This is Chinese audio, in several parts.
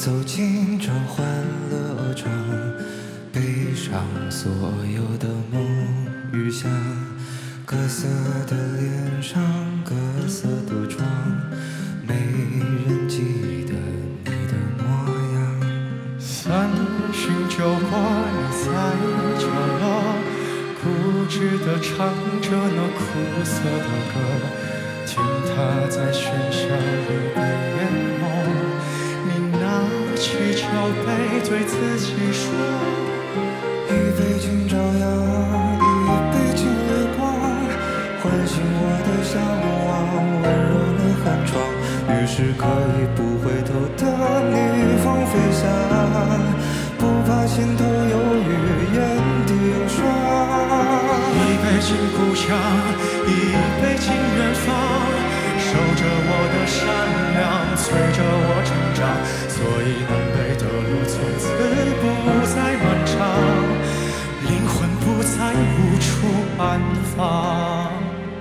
走进这欢乐场，背上所有的梦与想，各色的脸上，各色的妆，没人记得你的模样。 3巡酒过，你在角落，固执地唱着那苦涩的歌，听它在喧嚣里被淹没。你拿起酒杯对自己说， 一杯敬朝阳，一杯敬月光，唤醒我的向往，温热了寒窗。于是可以不回头的逆风飞翔，不怕心头有雨，眼底有霜。 一杯敬故乡，一杯敬远方，守着我的善良，催着我成长，所以南北的路从此不再漫长，灵魂不再无处安放。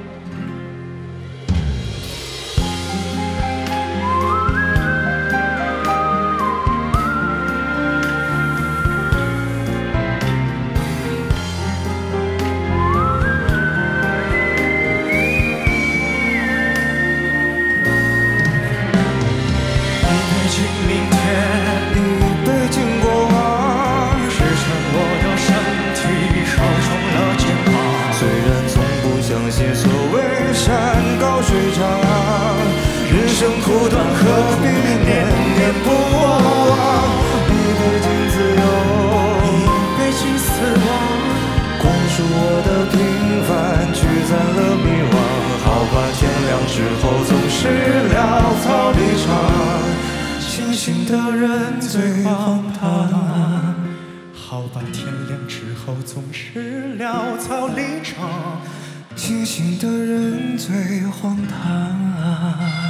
所谓山高水长，人生苦短，何必念念不忘？一杯敬自由， 一杯敬死亡， 灌输我的平凡，驱散了迷惘。好吧，天亮之后总是潦草离场，清醒的人最荒唐。 好吧，天亮之后总是潦草离场， 清醒的人最荒唐。